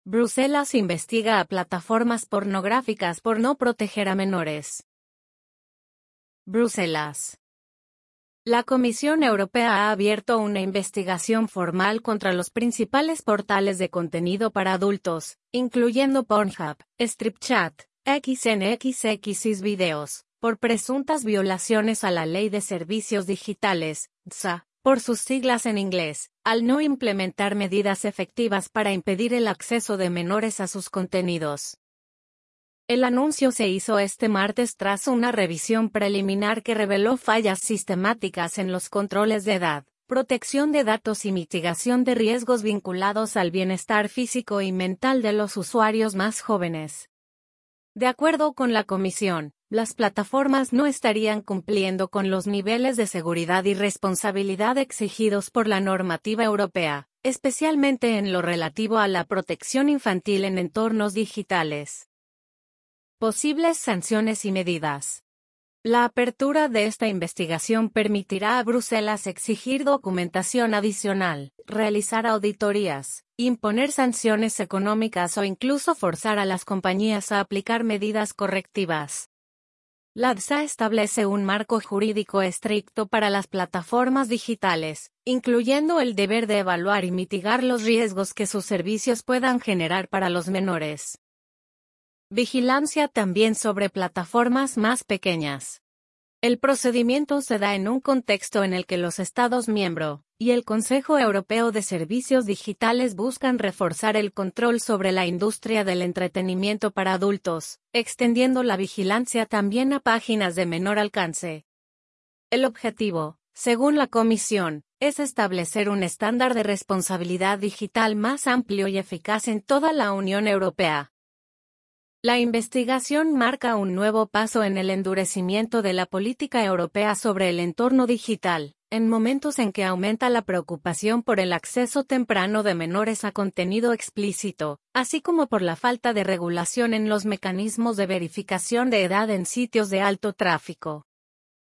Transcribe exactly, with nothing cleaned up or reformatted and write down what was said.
Bruselas investiga a plataformas pornográficas por no proteger a menores. Bruselas. La Comisión Europea ha abierto una investigación formal contra los principales portales de contenido para adultos, incluyendo Pornhub, StripChat, X N X X y Videos, por presuntas violaciones a la Ley de Servicios Digitales, D S A, por sus siglas en inglés, al no implementar medidas efectivas para impedir el acceso de menores a sus contenidos. El anuncio se hizo este martes tras una revisión preliminar que reveló fallas sistemáticas en los controles de edad, protección de datos y mitigación de riesgos vinculados al bienestar físico y mental de los usuarios más jóvenes. De acuerdo con la Comisión, las plataformas no estarían cumpliendo con los niveles de seguridad y responsabilidad exigidos por la normativa europea, especialmente en lo relativo a la protección infantil en entornos digitales. Posibles sanciones y medidas. La apertura de esta investigación permitirá a Bruselas exigir documentación adicional, realizar auditorías, imponer sanciones económicas o incluso forzar a las compañías a aplicar medidas correctivas. La D S A establece un marco jurídico estricto para las plataformas digitales, incluyendo el deber de evaluar y mitigar los riesgos que sus servicios puedan generar para los menores. Vigilancia también sobre plataformas más pequeñas. El procedimiento se da en un contexto en el que los Estados miembros y el Consejo Europeo de Servicios Digitales buscan reforzar el control sobre la industria del entretenimiento para adultos, extendiendo la vigilancia también a páginas de menor alcance. El objetivo, según la Comisión, es establecer un estándar de responsabilidad digital más amplio y eficaz en toda la Unión Europea. La investigación marca un nuevo paso en el endurecimiento de la política europea sobre el entorno digital, en momentos en que aumenta la preocupación por el acceso temprano de menores a contenido explícito, así como por la falta de regulación en los mecanismos de verificación de edad en sitios de alto tráfico.